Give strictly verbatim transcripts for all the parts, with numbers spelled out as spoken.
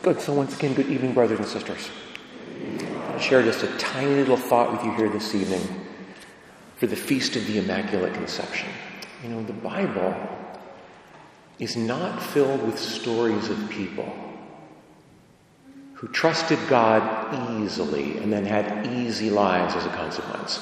Good. So once again, good evening, brothers and sisters. I'll share just a tiny little thought with you here this evening for the Feast of the Immaculate Conception. You know, the Bible is not filled with stories of people who trusted God easily and then had easy lives as a consequence.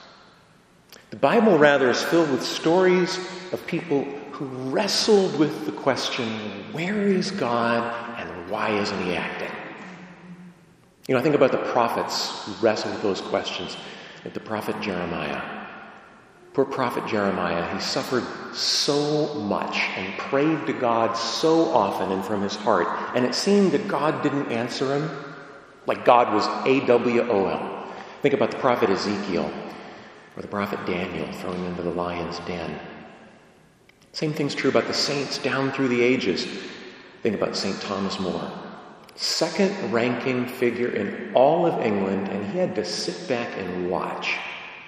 The Bible, rather, is filled with stories of people who wrestled with the question, where is God and why isn't he acting? You know, I think about the prophets who wrestled with those questions, like the prophet Jeremiah. Poor prophet Jeremiah, he suffered so much and prayed to God so often and from his heart, and it seemed that God didn't answer him, like God was A W O L. Think about the prophet Ezekiel or the prophet Daniel thrown into the lion's den. Same thing's true about the saints down through the ages. Think about Saint Thomas More. Second-ranking figure in all of England, and he had to sit back and watch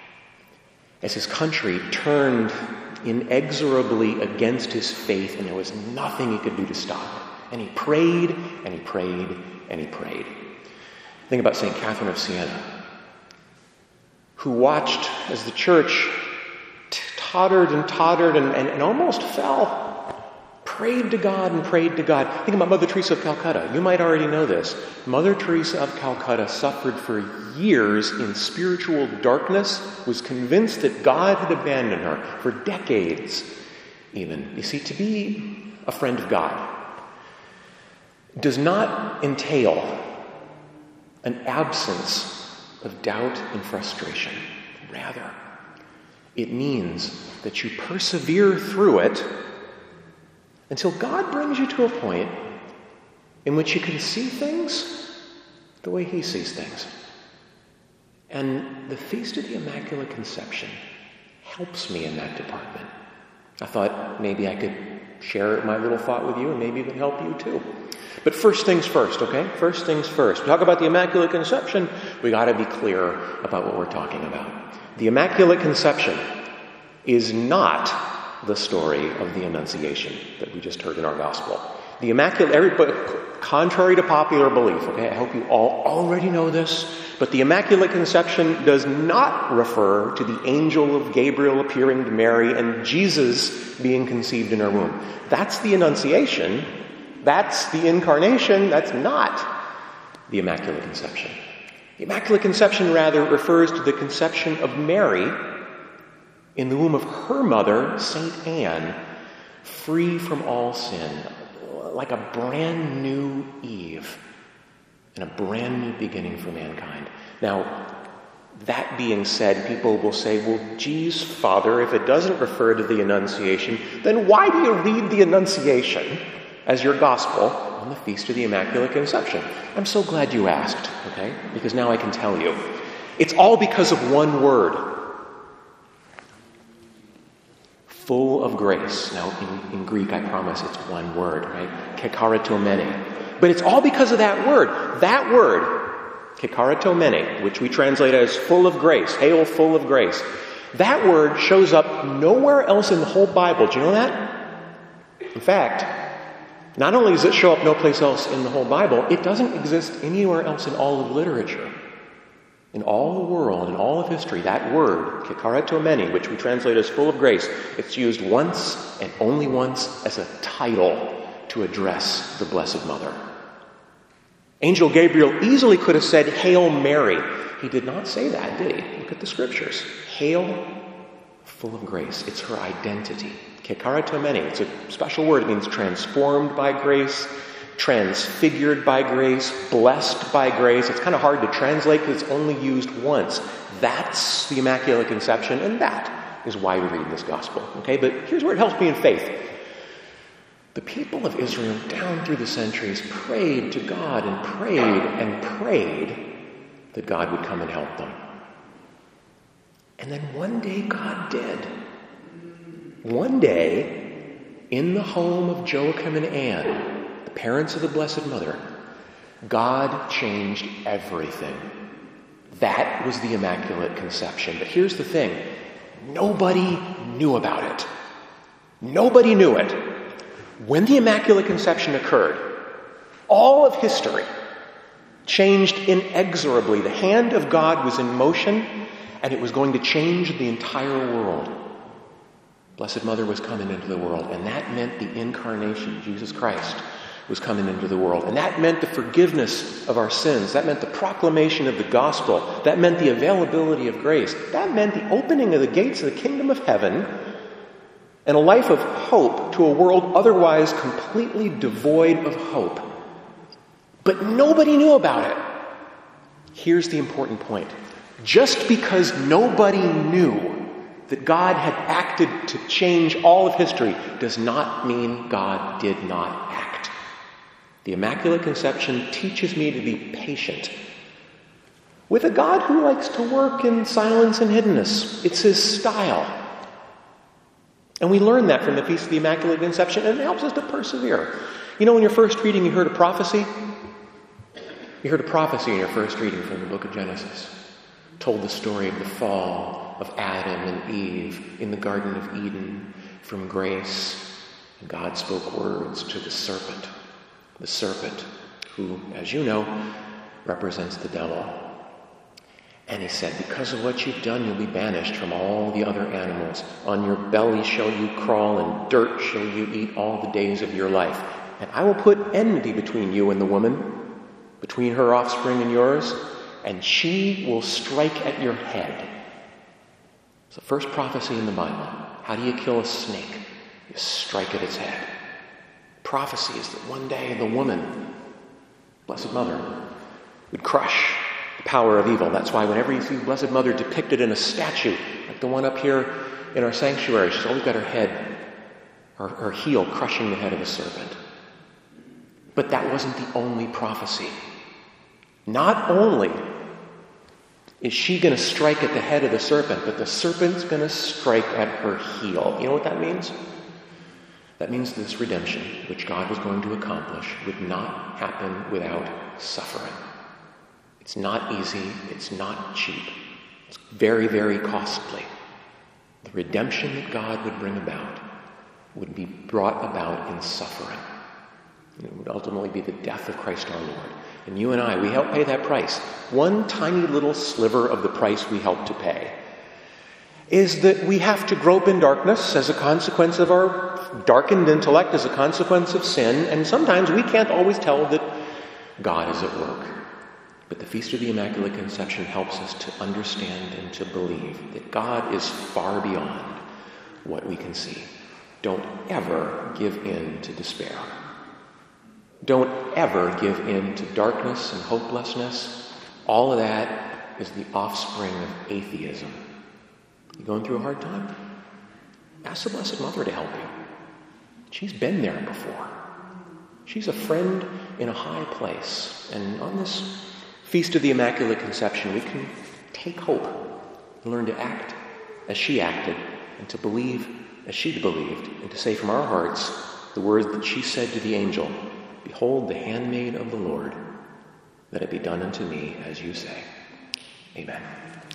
as his country turned inexorably against his faith, and there was nothing he could do to stop it. And he prayed, and he prayed, and he prayed. Think about Saint Catherine of Siena, who watched as the church t- tottered and tottered and, and, and almost fell. Prayed to God and prayed to God. Think about Mother Teresa of Calcutta. You might already know this. Mother Teresa of Calcutta suffered for years in spiritual darkness, was convinced that God had abandoned her for decades even. You see, to be a friend of God does not entail an absence of doubt and frustration. Rather, it means that you persevere through it until God brings you to a point in which you can see things the way he sees things. And the Feast of the Immaculate Conception helps me in that department. I thought maybe I could share my little thought with you and maybe it would help you too. But first things first, okay? First things first. We talk about the Immaculate Conception, we got to be clear about what we're talking about. The Immaculate Conception is not the story of the Annunciation that we just heard in our gospel. The Immaculate, everybody, contrary to popular belief, okay, I hope you all already know this, but the Immaculate Conception does not refer to the angel of Gabriel appearing to Mary and Jesus being conceived in her womb. That's the Annunciation. That's the Incarnation. That's not the Immaculate Conception. The Immaculate Conception, rather, refers to the conception of Mary in the womb of her mother, Saint Anne, free from all sin, like a brand new Eve and a brand new beginning for mankind. Now, that being said, people will say, well, geez, Father, if it doesn't refer to the Annunciation, then why do you read the Annunciation as your gospel on the Feast of the Immaculate Conception? I'm so glad you asked, okay? Because now I can tell you. It's all because of one word. Full of grace. Now, in, in Greek, I promise it's one word, right? Kekaratomene. But it's all because of that word. That word, kekaratomene, which we translate as full of grace, hail full of grace. That word shows up nowhere else in the whole Bible. Do you know that? In fact, not only does it show up no place else in the whole Bible, it doesn't exist anywhere else in all of literature. In all the world, in all of history, that word, kekaratomene, which we translate as full of grace, it's used once and only once as a title to address the Blessed Mother. Angel Gabriel easily could have said, Hail Mary. He did not say that, did he? Look at the scriptures. Hail, full of grace. It's her identity. Kekaratomene, it's a special word. It means transformed by grace, transfigured by grace, blessed by grace. It's kind of hard to translate because it's only used once. That's the Immaculate Conception, and that is why we read this gospel. Okay, but here's where it helps me in faith. The people of Israel down through the centuries prayed to God and prayed and prayed that God would come and help them. And then one day God did. One day, in the home of Joachim and Anne, parents of the Blessed Mother, God changed everything. That was the Immaculate Conception. But here's the thing. Nobody knew about it. Nobody knew it. When the Immaculate Conception occurred, All of history changed inexorably. The hand of God was in motion, and it was going to change the entire world. Blessed Mother was coming into the world, and that meant the incarnation. Jesus Christ was coming into the world. And that meant the forgiveness of our sins. That meant the proclamation of the gospel. That meant the availability of grace. That meant the opening of the gates of the kingdom of heaven and a life of hope to a world otherwise completely devoid of hope. But nobody knew about it. Here's the important point. Just because nobody knew that God had acted to change all of history does not mean God did not act. The Immaculate Conception teaches me to be patient with a God who likes to work in silence and hiddenness. It's his style. And we learn that from the Feast of the Immaculate Conception, and it helps us to persevere. You know, in your first reading, you heard a prophecy. You heard a prophecy in your first reading from the book of Genesis. Told the story of the fall of Adam and Eve in the Garden of Eden from grace. And God spoke words to the serpent. The serpent, who, as you know, represents the devil. And he said, because of what you've done, you'll be banished from all the other animals. On your belly shall you crawl, and dirt shall you eat all the days of your life. And I will put enmity between you and the woman, between her offspring and yours, and she will strike at your head. It's the first prophecy in the Bible. How do you kill a snake? You strike at its head. Prophecy is that one day the woman, Blessed Mother, would crush the power of evil. That's why whenever you see Blessed Mother depicted in a statue, like the one up here in our sanctuary, she's always got her head, her, her heel crushing the head of a serpent. But that wasn't the only prophecy. Not only is she going to strike at the head of the serpent, but the serpent's going to strike at her heel. You know what that means? That means this redemption, which God was going to accomplish, would not happen without suffering. It's not easy. It's not cheap. It's very, very costly. The redemption that God would bring about would be brought about in suffering. And it would ultimately be the death of Christ our Lord. And you and I, we help pay that price. One tiny little sliver of the price we help to pay is that we have to grope in darkness as a consequence of our darkened intellect, as a consequence of sin, and sometimes we can't always tell that God is at work. But the Feast of the Immaculate Conception helps us to understand and to believe that God is far beyond what we can see. Don't ever give in to despair. Don't ever give in to darkness and hopelessness. All of that is the offspring of atheism. You going through a hard time? Ask the Blessed Mother to help you. She's been there before. She's a friend in a high place. And on this Feast of the Immaculate Conception, we can take hope and learn to act as she acted and to believe as she believed and to say from our hearts the words that she said to the angel, "Behold the handmaid of the Lord, let it be done unto me as you say." Amen.